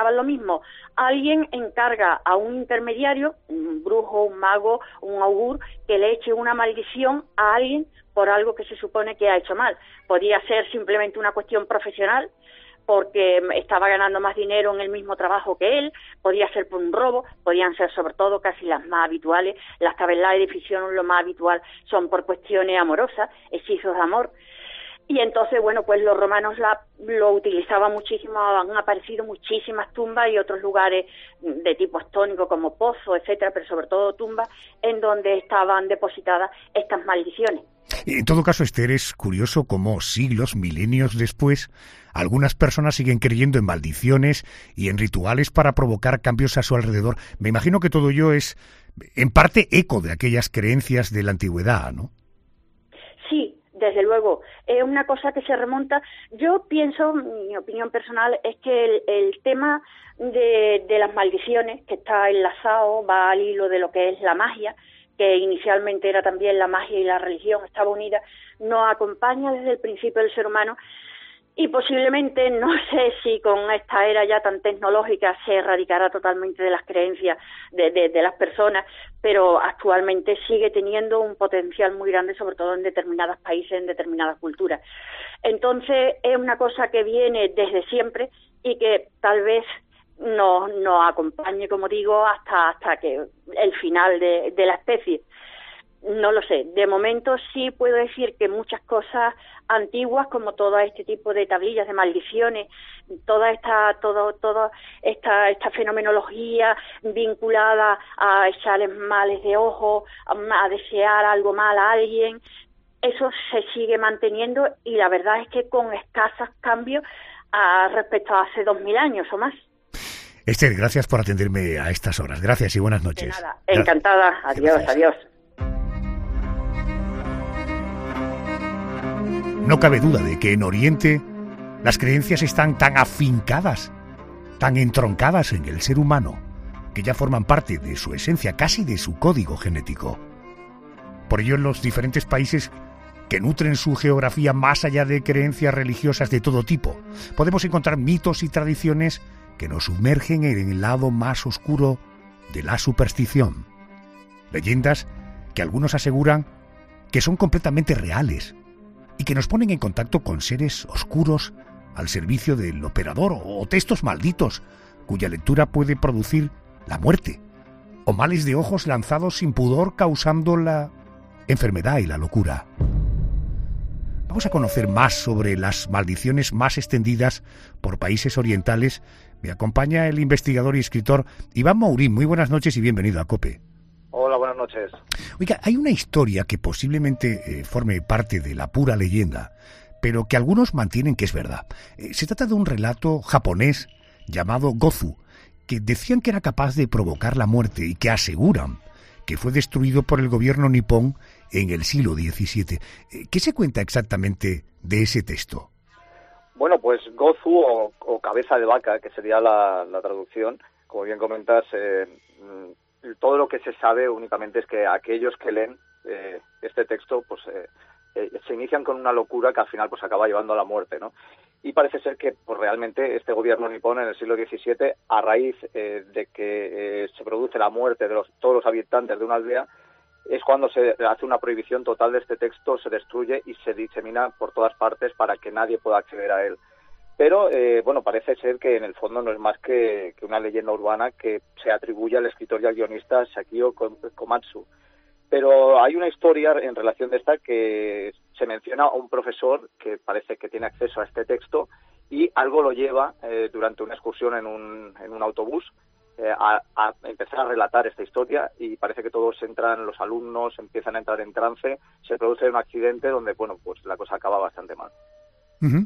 G: mismo. Alguien encarga a un intermediario, un brujo, un mago, un augur, que le eche una maldición a alguien por algo que se supone que ha hecho mal. Podría ser simplemente una cuestión profesional, porque estaba ganando más dinero en el mismo trabajo que él, podía ser por un robo, podían ser sobre todo casi las más habituales, las que en la edificación lo más habitual son por cuestiones amorosas, hechizos de amor. Y entonces, bueno, pues los romanos la, lo utilizaban muchísimo, han aparecido muchísimas tumbas y otros lugares de tipo estónico como pozos, etcétera, pero sobre todo tumbas en donde estaban depositadas estas maldiciones.
C: En todo caso, Esther, es curioso cómo siglos, milenios después, algunas personas siguen creyendo en maldiciones y en rituales para provocar cambios a su alrededor. Me imagino que todo ello es, en parte, eco de aquellas creencias de la antigüedad, ¿no?
G: Sí, desde luego. Es una cosa que se remonta. Yo pienso, mi opinión personal, es que el, el tema de, de las maldiciones, que está enlazado, va al hilo de lo que es la magia, que inicialmente era también la magia y la religión, estaba unida, nos acompaña desde el principio del ser humano y posiblemente, no sé si con esta era ya tan tecnológica se erradicará totalmente de las creencias de, de, de las personas, pero actualmente sigue teniendo un potencial muy grande, sobre todo en determinados países, en determinadas culturas. Entonces, es una cosa que viene desde siempre y que tal vez nos no acompañe, como digo, hasta hasta que el final de, de la especie. No lo sé. De momento sí puedo decir que muchas cosas antiguas, como todo este tipo de tablillas de maldiciones, toda esta todo toda esta esta fenomenología vinculada a echarles males de ojo, a, a desear algo mal a alguien, eso se sigue manteniendo y la verdad es que con escasos cambios a, respecto a hace dos mil años o más.
C: Esther, gracias por atenderme a estas horas. Gracias y buenas noches.
G: De nada. Encantada. Adiós, gracias. Adiós.
C: No cabe duda de que en Oriente las creencias están tan afincadas, tan entroncadas en el ser humano, que ya forman parte de su esencia, casi de su código genético. Por ello, en los diferentes países que nutren su geografía más allá de creencias religiosas de todo tipo, podemos encontrar mitos y tradiciones que nos sumergen en el lado más oscuro de la superstición. Leyendas que algunos aseguran que son completamente reales y que nos ponen en contacto con seres oscuros al servicio del operador, o textos malditos cuya lectura puede producir la muerte, o males de ojos lanzados sin pudor causando la enfermedad y la locura. Vamos a conocer más sobre las maldiciones más extendidas por países orientales. Me acompaña el investigador y escritor Iván Mourín. Muy buenas noches y bienvenido a COPE.
H: Hola, buenas noches.
C: Oiga, hay una historia que posiblemente eh, forme parte de la pura leyenda, pero que algunos mantienen que es verdad. Eh, se trata de un relato japonés llamado Gozu, que decían que era capaz de provocar la muerte y que aseguran que fue destruido por el gobierno nipón en el siglo diecisiete. Eh, ¿Qué se cuenta exactamente de ese texto?
H: Bueno, pues Gozu o, o cabeza de vaca, que sería la, la traducción, como bien comentas, eh, todo lo que se sabe únicamente es que aquellos que leen eh, este texto pues eh, eh, se inician con una locura que al final pues acaba llevando a la muerte, ¿no? Y parece ser que pues realmente este gobierno nipón en el siglo diecisiete, a raíz eh, de que eh, se produce la muerte de los, todos los habitantes de una aldea, es cuando se hace una prohibición total de este texto, se destruye y se disemina por todas partes para que nadie pueda acceder a él. Pero, eh, bueno, parece ser que en el fondo no es más que, que una leyenda urbana que se atribuye al escritor y al guionista Shakio Komatsu. Pero hay una historia en relación de esta que se menciona a un profesor que parece que tiene acceso a este texto y algo lo lleva eh, durante una excursión en un, en un autobús eh, a, a empezar a relatar esta historia y parece que todos entran, los alumnos empiezan a entrar en trance, se produce un accidente donde, bueno, pues la cosa acaba bastante mal.
C: Uh-huh.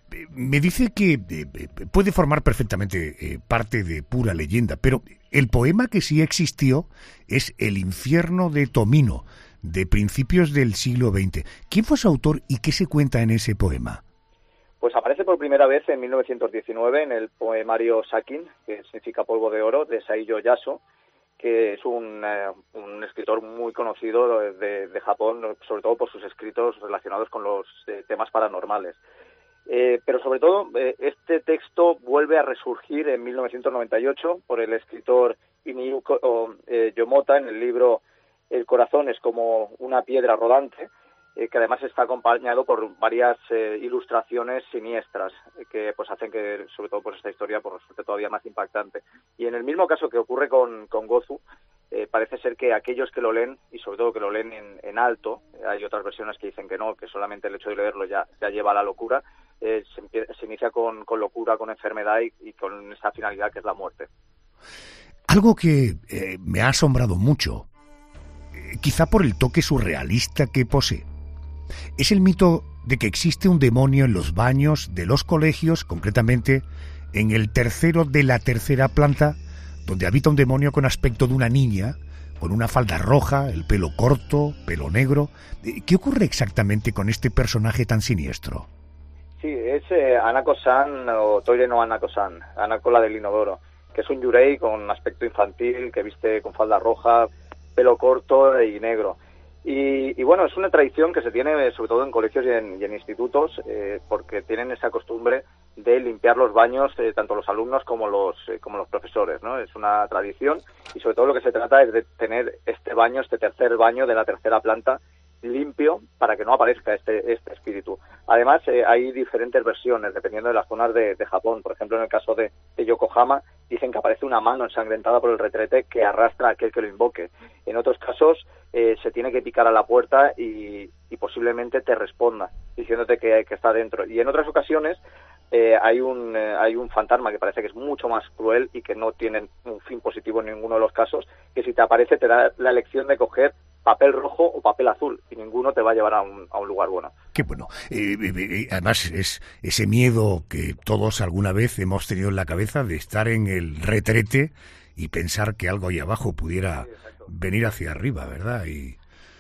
C: Me dice que eh, puede formar perfectamente eh, parte de pura leyenda, pero el poema que sí existió es El infierno de Tomino, de principios del siglo veinte. ¿Quién fue su autor y qué se cuenta en ese poema?
H: Pues aparece por primera vez en mil novecientos diecinueve en el poemario Sakin, que significa polvo de oro, de Saiyo Yaso, que es un, eh, un escritor muy conocido de, de Japón, sobre todo por sus escritos relacionados con los eh, temas paranormales. Eh, pero sobre todo, eh, este texto vuelve a resurgir en mil novecientos noventa y ocho por el escritor Inigo eh, Yomota en el libro El corazón es como una piedra rodante, eh, que además está acompañado por varias eh, ilustraciones siniestras eh, que pues hacen que, sobre todo, pues esta historia pues, resulte todavía más impactante. Y en el mismo caso que ocurre con, con Gozu, eh, parece ser que aquellos que lo leen, y sobre todo que lo leen en, en alto, eh, hay otras versiones que dicen que no, que solamente el hecho de leerlo ya, ya lleva a la locura, eh, se, empieza, se inicia con, con locura, con enfermedad y, y con esa finalidad que es la muerte.
C: Algo que eh, me ha asombrado mucho, eh, quizá por el toque surrealista que posee, es el mito de que existe un demonio en los baños de los colegios, concretamente en el tercero de la tercera planta, donde habita un demonio con aspecto de una niña, con una falda roja, el pelo corto, pelo negro. ¿Qué ocurre exactamente con este personaje tan siniestro?
H: Sí, es eh, Hanako-san o Toire no Hanako-san, Hanako la del inodoro, que es un yurei con aspecto infantil, que viste con falda roja, pelo corto y negro. Y, y bueno, es una tradición que se tiene sobre todo en colegios y en, y en institutos, eh, porque tienen esa costumbre de limpiar los baños, eh, tanto los alumnos como los eh, como los profesores, ¿no? Es una tradición y sobre todo lo que se trata es de tener este baño, este tercer baño de la tercera planta limpio para que no aparezca este este espíritu. Además, eh, hay diferentes versiones dependiendo de las zonas de, de Japón. Por ejemplo, en el caso de, de Yokohama, dicen que aparece una mano ensangrentada por el retrete que arrastra a aquel que lo invoque. En otros casos, eh, se tiene que picar a la puerta y, y posiblemente te responda, diciéndote que, que está dentro. Y en otras ocasiones, eh, hay un eh, hay un fantasma que parece que es mucho más cruel y que no tiene un fin positivo en ninguno de los casos, que si te aparece te da la elección de coger papel rojo o papel azul, y ninguno te va a llevar a un, a un lugar bueno.
C: Qué bueno. Eh, eh, además, es ese miedo que todos alguna vez hemos tenido en la cabeza de estar en el retrete y pensar que algo ahí abajo pudiera sí, venir hacia arriba, ¿verdad? Y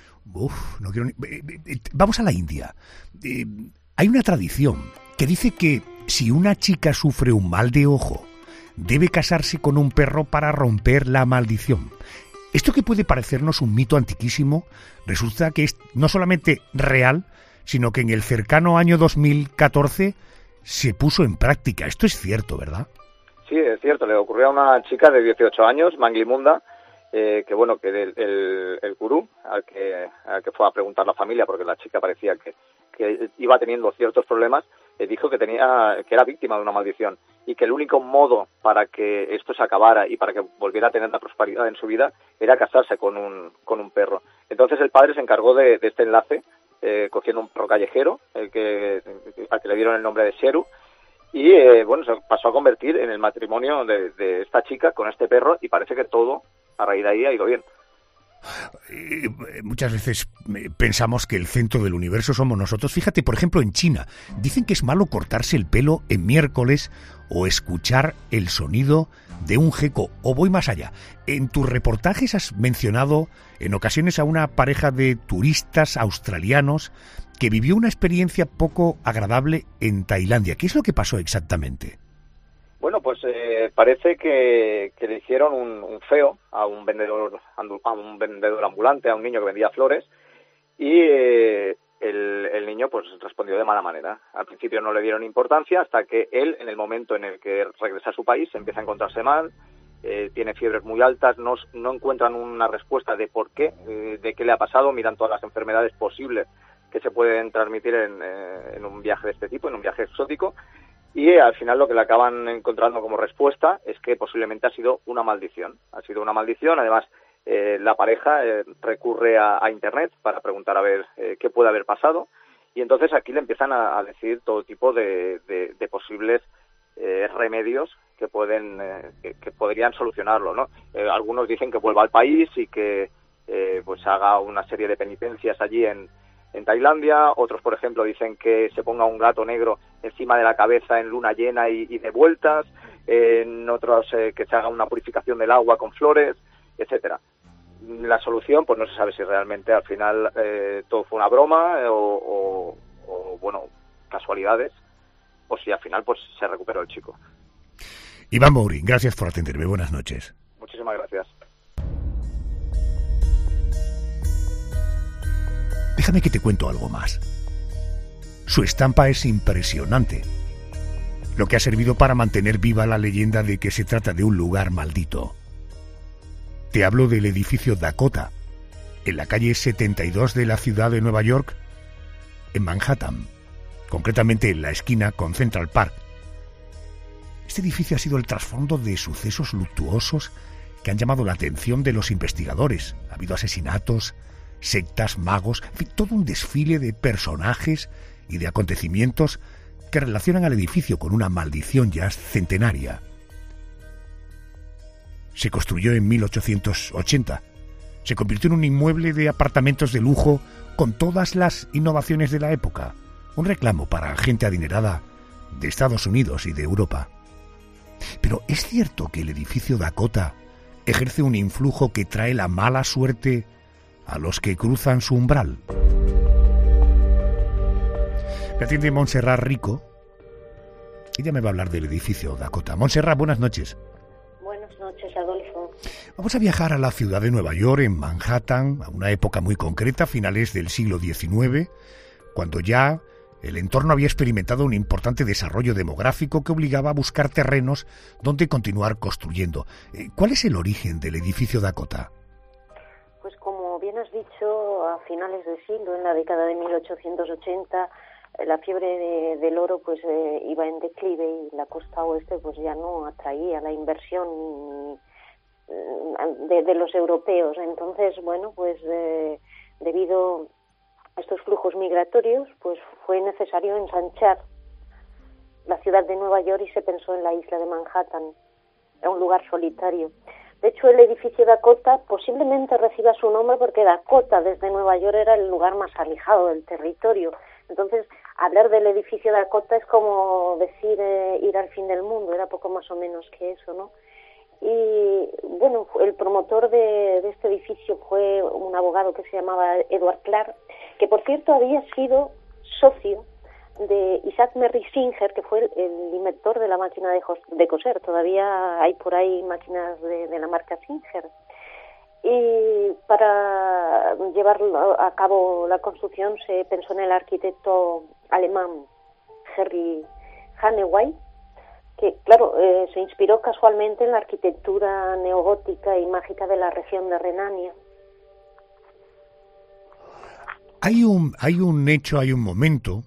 C: uf, no quiero ni... Vamos a la India. Eh, hay una tradición que dice que si una chica sufre un mal de ojo, debe casarse con un perro para romper la maldición. Esto que puede parecernos un mito antiquísimo, resulta que es no solamente real, sino que en el cercano año dos mil catorce se puso en práctica. Esto es cierto, ¿verdad?
H: Sí, es cierto. Le ocurrió a una chica de dieciocho años, Manglimunda, eh, que bueno, que el, el, el gurú al que, al que fue a preguntar la familia, porque la chica parecía que, que iba teniendo ciertos problemas, eh, dijo que tenía que era víctima de una maldición y que el único modo para que esto se acabara y para que volviera a tener la prosperidad en su vida era casarse con un con un perro. Entonces el padre se encargó de, de este enlace, eh, cogiendo un perro callejero, el que al que le dieron el nombre de Sheru, y eh, bueno, se pasó a convertir en el matrimonio de, de esta chica con este perro, y parece que todo a raíz de ahí ha ido bien.
C: Eh, muchas veces pensamos que el centro del universo somos nosotros. Fíjate, por ejemplo, en China dicen que es malo cortarse el pelo en miércoles o escuchar el sonido de un geco. O voy más allá. En tus reportajes has mencionado en ocasiones a una pareja de turistas australianos que vivió una experiencia poco agradable en Tailandia. ¿Qué es lo que pasó exactamente?
H: Bueno, pues eh, parece que, que le hicieron un, un feo a un vendedor a un vendedor ambulante, a un niño que vendía flores, y eh, el, el niño pues respondió de mala manera. Al principio no le dieron importancia hasta que él, en el momento en el que regresa a su país, empieza a encontrarse mal, eh, tiene fiebres muy altas, no, no encuentran una respuesta de por qué, eh, de qué le ha pasado, miran todas las enfermedades posibles que se pueden transmitir en, eh, en un viaje de este tipo, en un viaje exótico. Y eh, al final lo que le acaban encontrando como respuesta es que posiblemente ha sido una maldición. Ha sido una maldición. Además, eh, la pareja eh, recurre a, a Internet para preguntar a ver eh, qué puede haber pasado. Y entonces aquí le empiezan a, a decir todo tipo de, de, de posibles eh, remedios que pueden eh, que, que podrían solucionarlo, ¿no? Eh, algunos dicen que vuelva al país y que eh, pues haga una serie de penitencias allí en en Tailandia. Otros, por ejemplo, dicen que se ponga un gato negro encima de la cabeza en luna llena y, y de vueltas. En otros, eh, que se haga una purificación del agua con flores, etcétera. La solución, pues no se sabe si realmente al final eh, todo fue una broma eh, o, o, o, bueno, casualidades, o si al final pues se recuperó el chico.
C: Iván Mourín, gracias por atenderme. Buenas noches.
H: Muchísimas gracias.
C: Déjame que te cuento algo más. Su estampa es impresionante, lo que ha servido para mantener viva la leyenda de que se trata de un lugar maldito. Te hablo del edificio Dakota, en la calle setenta y dos de la ciudad de Nueva York, en Manhattan, concretamente en la esquina con Central Park. Este edificio ha sido el trasfondo de sucesos luctuosos que han llamado la atención de los investigadores. Ha habido asesinatos, sectas, magos, en fin, todo un desfile de personajes y de acontecimientos que relacionan al edificio con una maldición ya centenaria. Se construyó en mil ochocientos ochenta. Se convirtió en un inmueble de apartamentos de lujo con todas las innovaciones de la época. Un reclamo para gente adinerada de Estados Unidos y de Europa. Pero ¿es cierto que el edificio Dakota ejerce un influjo que trae la mala suerte a los que cruzan su umbral? Me atiende Montserrat Rico. Ella me va a hablar del edificio Dakota. Montserrat, buenas noches.
I: Buenas noches, Adolfo.
C: Vamos a viajar a la ciudad de Nueva York, en Manhattan, a una época muy concreta, finales del siglo diecinueve, cuando ya el entorno había experimentado un importante desarrollo demográfico que obligaba a buscar terrenos donde continuar construyendo. ¿Cuál es el origen del edificio Dakota?
I: Pues como bien has dicho, a finales del siglo, en la década de mil ochocientos ochenta, la fiebre de, del oro pues eh, iba en declive y la costa oeste pues ya no atraía la inversión de, de los europeos. Entonces, bueno, pues eh, debido a estos flujos migratorios, pues fue necesario ensanchar la ciudad de Nueva York y se pensó en la isla de Manhattan, en un lugar solitario. De hecho, el edificio Dakota posiblemente reciba su nombre porque Dakota desde Nueva York era el lugar más alejado del territorio. Entonces, hablar del edificio Dakota es como decir eh, ir al fin del mundo, era poco más o menos que eso, ¿no? Y bueno, el promotor de, de este edificio fue un abogado que se llamaba Edward Clark, que por cierto había sido socio de Isaac Merrill Singer, que fue el, el inventor de la máquina de, de coser. Todavía hay por ahí máquinas de, de la marca Singer. Y para llevar a cabo la construcción se pensó en el arquitecto alemán Henry Haneway, que claro, eh, se inspiró casualmente en la arquitectura neogótica y mágica de la región de Renania.
C: Hay un, hay un hecho, hay un momento,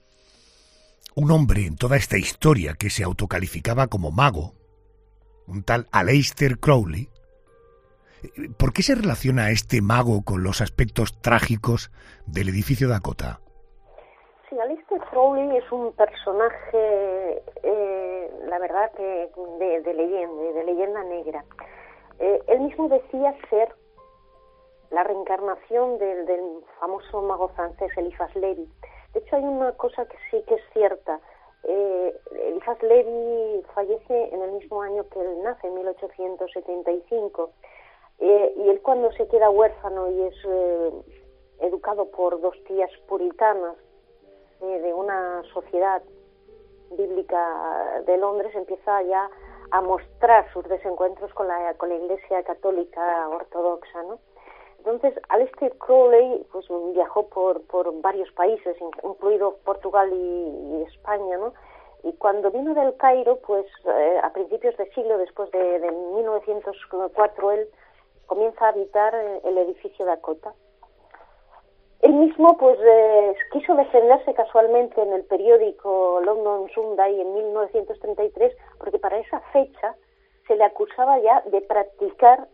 C: un hombre en toda esta historia que se autocalificaba como mago, un tal Aleister Crowley. ¿Por qué se relaciona a este mago con los aspectos trágicos del edificio Dakota?
I: Sí, Aleister Crowley es un personaje, eh, la verdad, que de, de leyenda, de leyenda negra. Eh, él mismo decía ser la reencarnación del, del famoso mago francés Eliphas Lévy. De hecho, hay una cosa que sí que es cierta. Eh, Eliphas Lévy fallece en el mismo año que él nace, en mil ochocientos setenta y cinco. Eh, y él, cuando se queda huérfano y es eh, educado por dos tías puritanas eh, de una sociedad bíblica de Londres, empieza ya a mostrar sus desencuentros con la, con la Iglesia católica ortodoxa, ¿no? Entonces, Aleister Crowley pues viajó por, por varios países, incluido Portugal y, y España, ¿no? Y cuando vino del Cairo, pues eh, a principios de siglo, después de, de mil novecientos cuatro, él comienza a habitar el edificio Dakota. Él mismo pues eh, quiso defenderse casualmente en el periódico London Sunday en mil novecientos treinta y tres, porque para esa fecha se le acusaba ya de practicar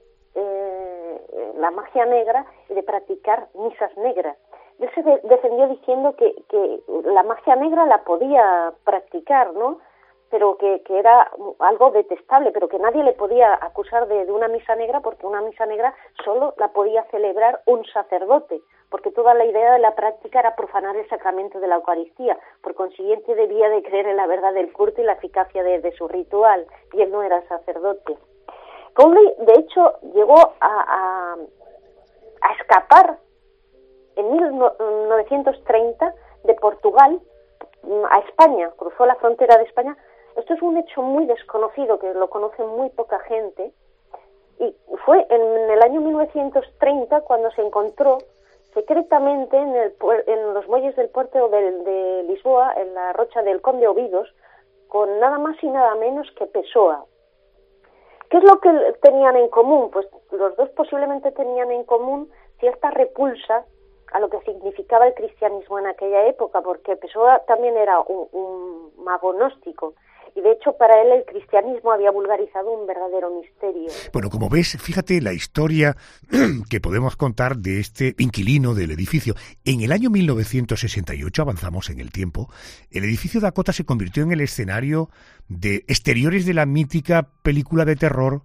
I: eh, la magia negra y de practicar misas negras. Él se de- defendió diciendo que, que la magia negra la podía practicar, ¿no?, pero que, que era algo detestable, pero que nadie le podía acusar de, de una misa negra, porque una misa negra solo la podía celebrar un sacerdote, porque toda la idea de la práctica era profanar el sacramento de la Eucaristía. Por consiguiente, debía de creer en la verdad del culto y la eficacia de, de su ritual, y él no era sacerdote. Crowley, de hecho, llegó a, a, a escapar en mil novecientos treinta de Portugal a España, cruzó la frontera de España. Esto es un hecho muy desconocido, que lo conoce muy poca gente, y fue en el año mil novecientos treinta cuando se encontró secretamente en, el, en los muelles del puerto de, de Lisboa, en la Rocha del Conde Obidos, con nada más y nada menos que Pessoa. ¿Qué es lo que tenían en común? Pues los dos posiblemente tenían en común cierta repulsa a lo que significaba el cristianismo en aquella época, porque Pessoa también era un, un mago gnóstico, y de hecho para él el cristianismo había vulgarizado un verdadero misterio.
C: Bueno, como ves, fíjate la historia que podemos contar de este inquilino del edificio. En el año mil novecientos sesenta y ocho, avanzamos en el tiempo, el edificio Dakota se convirtió en el escenario de exteriores de la mítica película de terror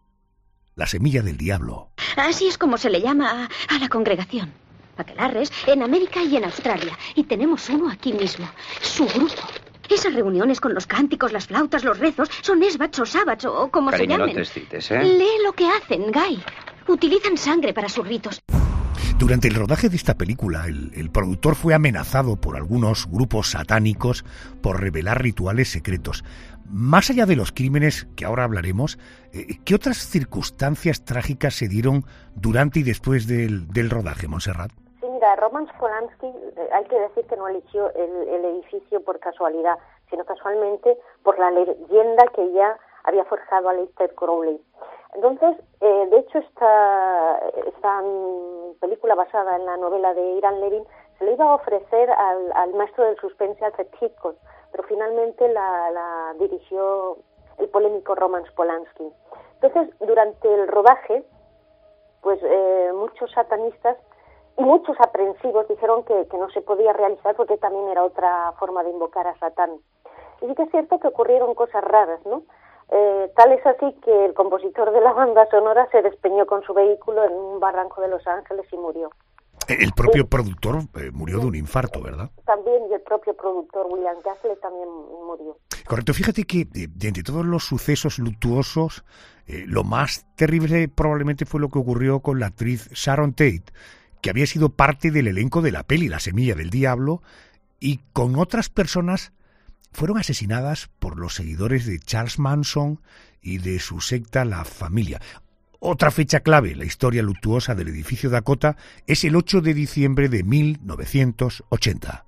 C: La semilla del diablo.
J: Así es como se le llama a, a la congregación. Aquelarres en América y en Australia. Y tenemos uno aquí mismo, su grupo. Esas reuniones con los cánticos, las flautas, los rezos, son esbats o sábats o como
K: Cariño,
J: se llamen.
K: no te excites, ¿eh?
J: Lee lo que hacen, Guy. Utilizan sangre para sus ritos.
C: Durante el rodaje de esta película, el, el productor fue amenazado por algunos grupos satánicos por revelar rituales secretos. Más allá de los crímenes, que ahora hablaremos, eh, ¿qué otras circunstancias trágicas se dieron durante y después del, del rodaje, Montserrat?
I: Sí, mira, Roman Polanski, hay que decir que no eligió el, el edificio por casualidad, sino casualmente por la leyenda que ya había forjado Aleister Crowley. Entonces, eh, de hecho, esta, esta película basada en la novela de Ian Levin se le iba a ofrecer al, al maestro del suspense Alfred Hitchcock, pero finalmente la, la dirigió el polémico Roman Polanski. Entonces, durante el rodaje, pues eh, muchos satanistas y muchos aprensivos dijeron que, que no se podía realizar porque también era otra forma de invocar a Satán. Y sí que es cierto que ocurrieron cosas raras, ¿no? Eh, tal es así que el compositor de la banda sonora se despeñó con su vehículo en un barranco de Los Ángeles y murió.
C: El propio sí. productor eh, murió de un infarto, ¿verdad?
I: También, y el propio productor William Castle también murió.
C: Correcto, fíjate que de, de entre todos los sucesos luctuosos, eh, lo más terrible probablemente fue lo que ocurrió con la actriz Sharon Tate, que había sido parte del elenco de la peli La semilla del diablo, y con otras personas fueron asesinadas por los seguidores de Charles Manson y de su secta La Familia. Otra fecha clave en la historia luctuosa del edificio Dakota es el ocho de diciembre de mil novecientos ochenta.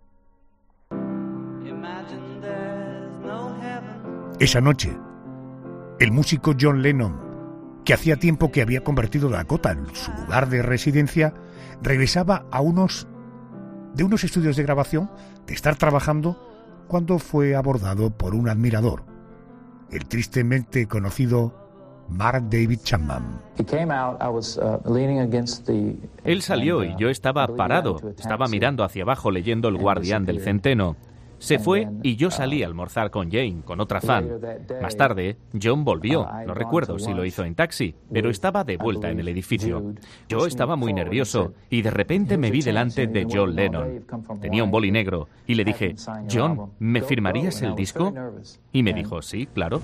C: Esa noche, el músico John Lennon, que hacía tiempo que había convertido Dakota en su lugar de residencia, regresaba a unos de unos estudios de grabación, de estar trabajando, cuando fue abordado por un admirador, el tristemente conocido Mark David Chapman.
F: Él salió y yo estaba parado, estaba mirando hacia abajo leyendo El Guardián del Centeno. Se fue y yo salí a almorzar con Jane, con otra fan. Más tarde, John volvió, no recuerdo si lo hizo en taxi, pero estaba de vuelta en el edificio. Yo estaba muy nervioso y de repente me vi delante de John Lennon. Tenía un boli negro y le dije, John, ¿me firmarías el disco? Y me dijo, sí, claro.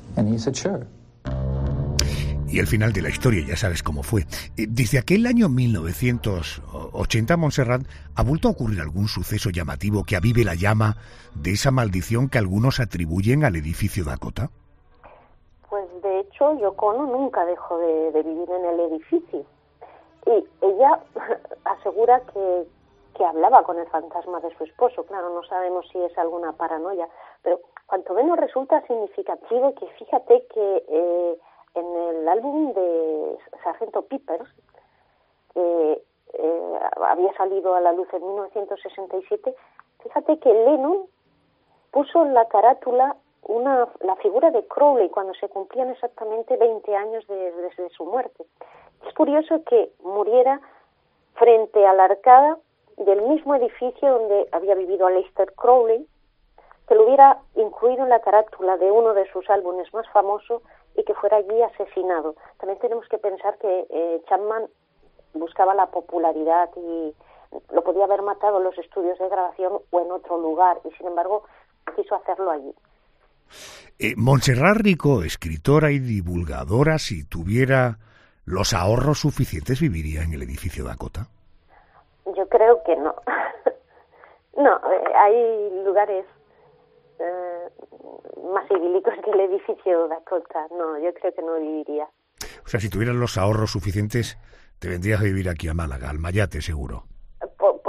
C: Y el final de la historia ya sabes cómo fue. Desde aquel año mil novecientos ochenta, Montserrat, ¿ha vuelto a ocurrir algún suceso llamativo que avive la llama de esa maldición que algunos atribuyen al edificio Dakota?
I: Pues de hecho Yoko Ono nunca dejó de, de vivir en el edificio. Y ella asegura que, que hablaba con el fantasma de su esposo. Claro, no sabemos si es alguna paranoia, pero cuanto menos resulta significativo que fíjate que... Eh, en el álbum de Sargento Pepper, que eh, había salido a la luz en mil novecientos sesenta y siete, fíjate que Lennon puso en la carátula una, la figura de Crowley cuando se cumplían exactamente veinte años de, desde su muerte. Es curioso que muriera frente a la arcada del mismo edificio donde había vivido Aleister Crowley, que lo hubiera incluido en la carátula de uno de sus álbumes más famosos y que fuera allí asesinado. También tenemos que pensar que eh, Chapman buscaba la popularidad y lo podía haber matado en los estudios de grabación o en otro lugar, y sin embargo quiso hacerlo allí.
C: Eh, Montserrat Rico, escritora y divulgadora, si tuviera los ahorros suficientes, ¿viviría en el edificio Dakota?
I: Yo creo que no. No, eh, hay lugares Eh, más idílicos que el edificio Dakota. No, yo creo que no viviría.
C: O sea, si tuvieras los ahorros suficientes, te vendrías a vivir aquí a Málaga, al Mayate, seguro.
I: Po-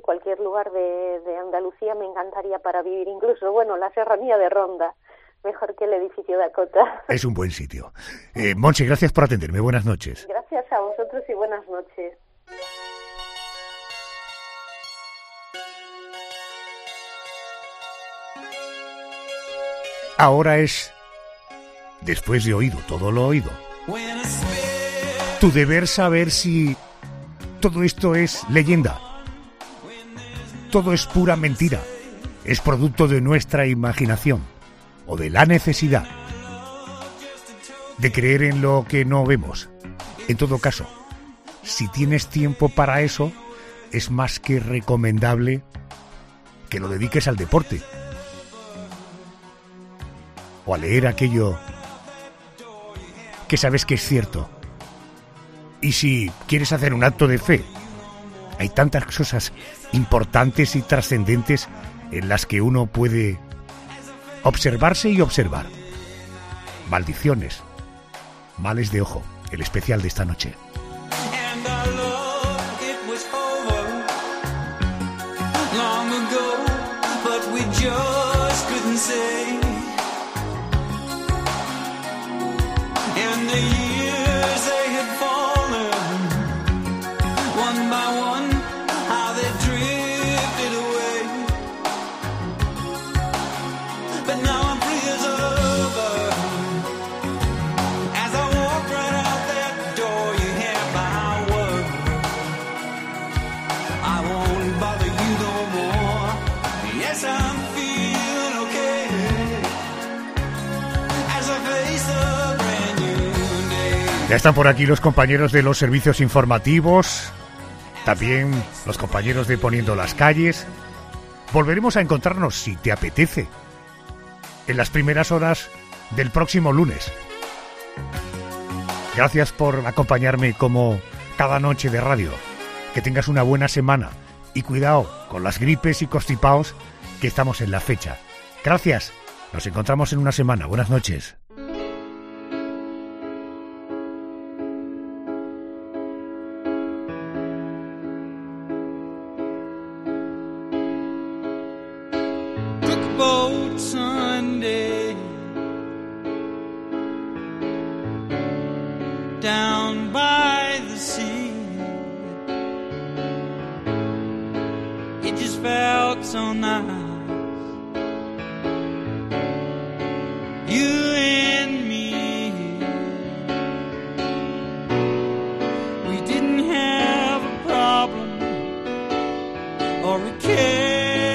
I: cualquier lugar de, de Andalucía me encantaría para vivir, incluso, bueno, la Serranía de Ronda, mejor que el edificio Dakota.
C: Es un buen sitio. Eh, Montse, gracias por atenderme. Buenas noches.
I: Gracias a vosotros y buenas noches.
C: Ahora es, después de oído todo lo oído, tu deber saber si todo esto es leyenda, todo es pura mentira, es producto de nuestra imaginación o de la necesidad de creer en lo que no vemos. En todo caso, si tienes tiempo para eso, es más que recomendable que lo dediques al deporte o a leer aquello que sabes que es cierto. Y si quieres hacer un acto de fe, hay tantas cosas importantes y trascendentes en las que uno puede observarse y observar. Maldiciones, males de ojo, el especial de esta noche.
K: And the years they had fallen, one by one, how they drifted away. But now I'm free as a lover. As I walk right out that door, you have my word. I won't bother you no more. Yes, I'm feeling okay as I face the
C: Ya están por aquí los compañeros de los servicios informativos, también los compañeros de Poniendo las Calles. Volveremos a encontrarnos, si te apetece, en las primeras horas del próximo lunes. Gracias por acompañarme como cada noche de radio. Que tengas una buena semana y cuidado con las gripes y constipados que estamos en la fecha. Gracias. Nos encontramos en una semana. Buenas noches.
K: Sunday down by the sea, it just felt so nice, you and me. We didn't have a problem or a care.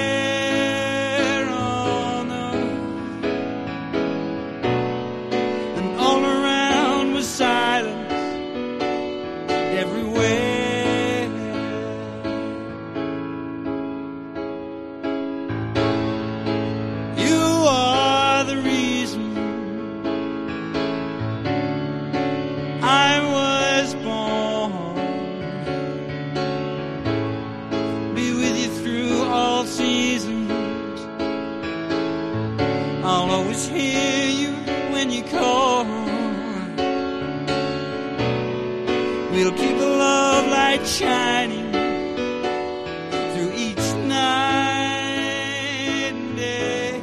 K: We'll keep the love light shining through each night and day.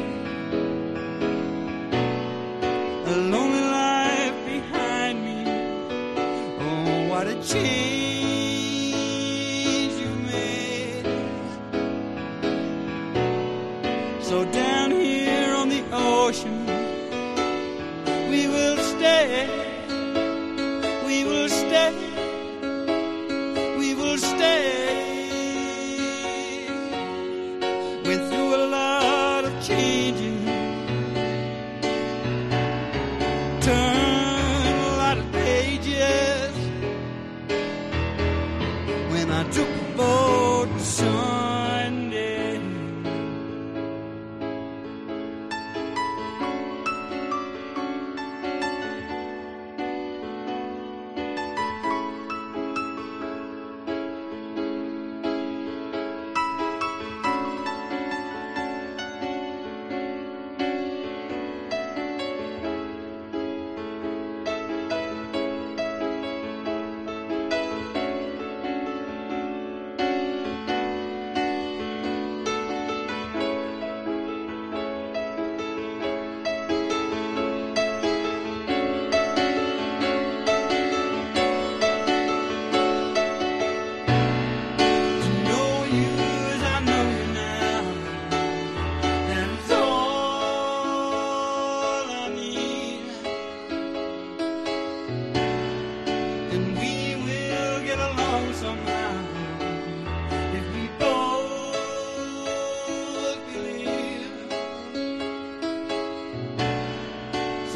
K: A lonely life behind me, oh, what a change you've made. So down here on the ocean, we will stay. We will stay, we will stay. Went through a lot of changing, turned a lot of pages when I took a boat Sunday.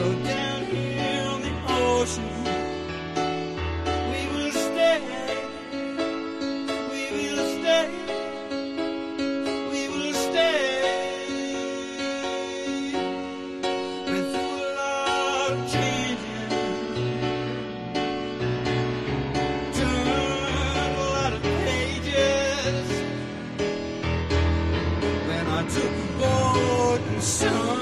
K: So down here on the ocean, we will stay, we will stay, we will stay. Been through a lot of changing, turned a lot of pages. When I took a boat and sailed